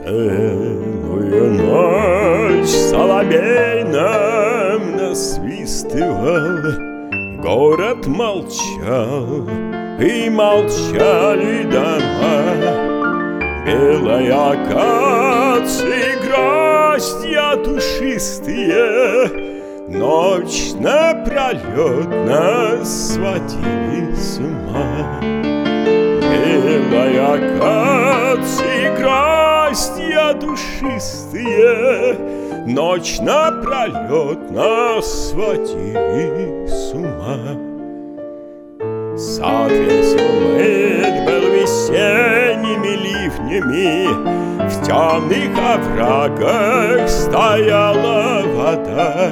Целую ночь соловей нам насвистывал, город молчал, и молчали дома. Белая акация, гроздья душистые, ночь напролет нас сводили с ума. Белая акация, гроздья душистые, ночь напролет нас сводили с ума. Сад весь умыт был весенними ливнями, в темных оврагах стояла вода.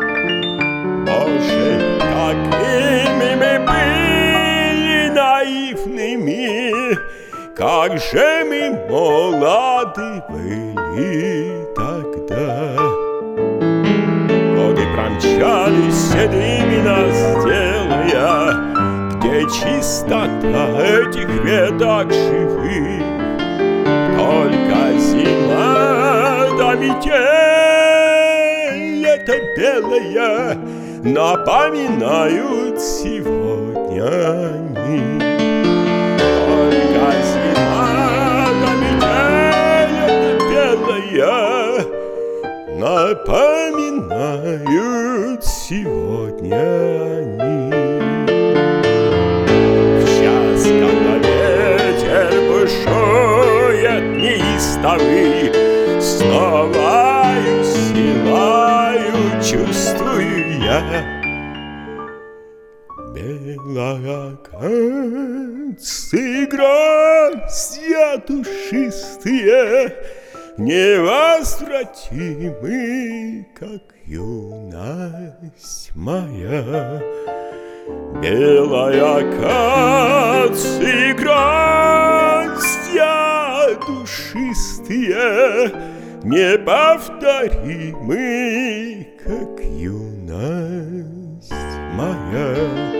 Боже, какими мы были наивными, как же мы молоды были тогда. Годы промчались седыми нас делая, где чистота этих веток живых. Только зима да метель эта белая напоминают сегодня они. Только зима да метель эта белая напоминают сегодня они. Неистовый, с новою силою чувствую я. Белая акация, гроздья душистые, невозвратимы, как юность моя. Белая акация, гроздья душистые, неповторимы, как юность моя.